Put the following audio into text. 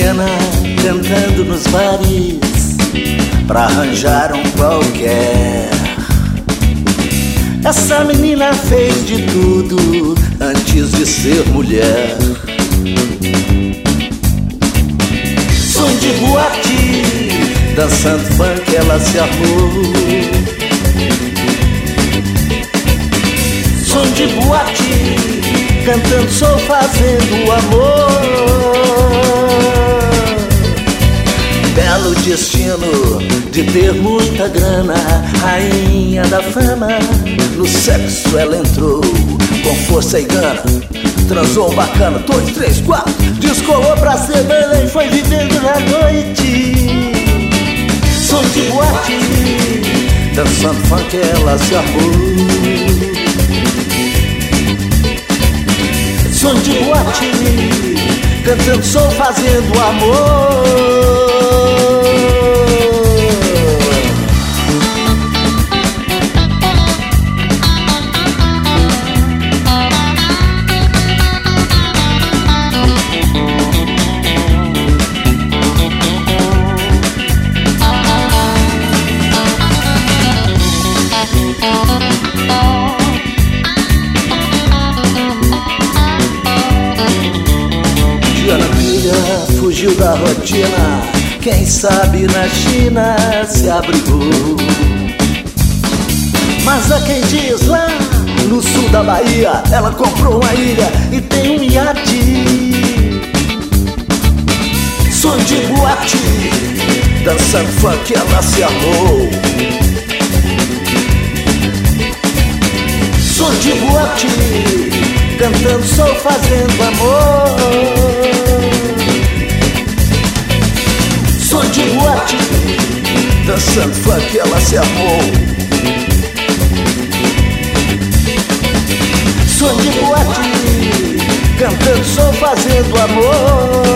grana cantando nos bares pra arranjar um qualquer. Essa menina fez de tudo antes de ser mulher. Som de boate, dançando funk ela se armou. Som de boate, cantando soul, fazendo amor. Belo destino de ter muita grana, rainha da fama. No sexo ela entrou com força e gana. Transou bacana, 2, 3, 4. Descolou pra semana e foi vivendo na noite. Som de boate, dançando funk ela se armou. Som de boate, cantando soul, fazendo amor. Fugiu da rotina, quem sabe na China se abrigou. Mas há quem diz lá no sul da Bahia, ela comprou uma ilha e tem um iate. Som de boate, dançando funk ela se armou. Som de boate, cantando soul, fazendo amor. Som de boate, dançando funk ela se armou. Som de boate, cantando soul, fazendo amor.